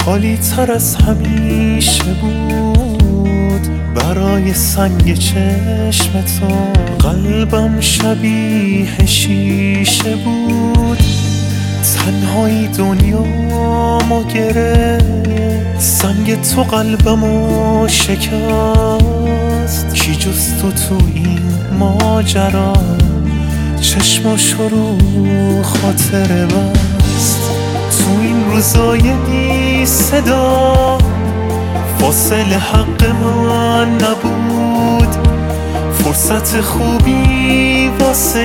خالی تر از همیشه بود برای سنگ چشم تو. قلبم شبیه شیشه بود، تنهایی دنیامو گرفت. سنگ تو قلبمو شکست، کی جز تو این ماجرا چشماشو رو خاطره بست. تو این روزای بی صدا فاصله حق من نبود، فرصت خوبی واسه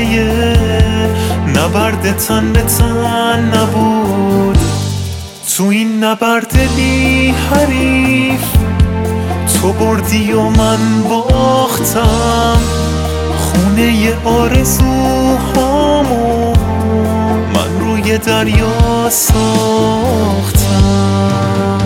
نبرد تن به تن نبود. تو این نبرد بی حریف تو بردی و من باختم. خونه آرزوهامو من روی دریا ساختم.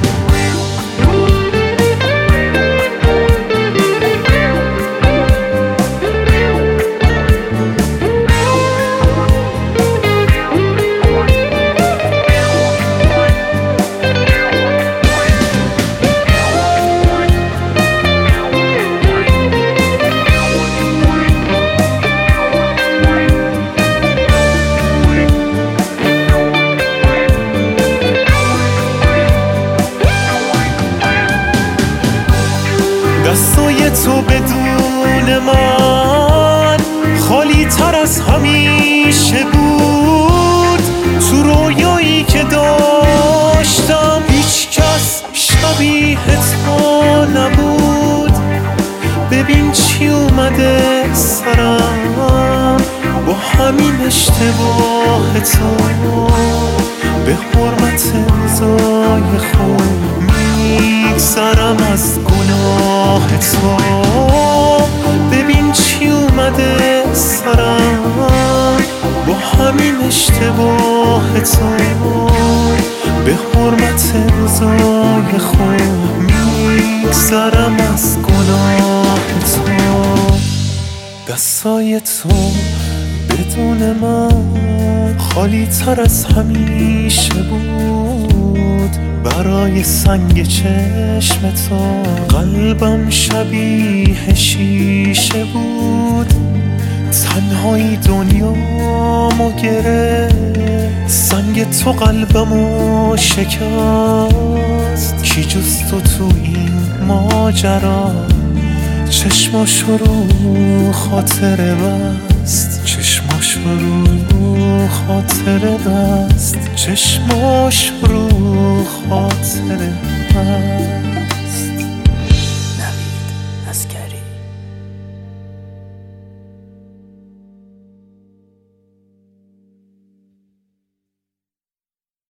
دستای تو بدون من خالی تر از همیشه بود. تو رویایی که داشتم هیچ کس شبیه تو نبود. ببین چی اومده سرم با همین اشتباه تو. به حرمت روزای خوب میگذرم از گناه تو. ببین چی اومده سرم با همین اشتباه تو. به حرمت روزای خوب میگذرم از گناه تو. دستای تو بدون من خالی تر از همیشه بود برای سنگ چشم تو. قلبم شبیه شیشه بود، تنهایی دنیامو گرفت. سنگ تو قلبمو شکست، کی جز تو این ماجرا چشماشو رو خاطره بست. چشماش رو خاطره بست. چشماش رو خاطره بست.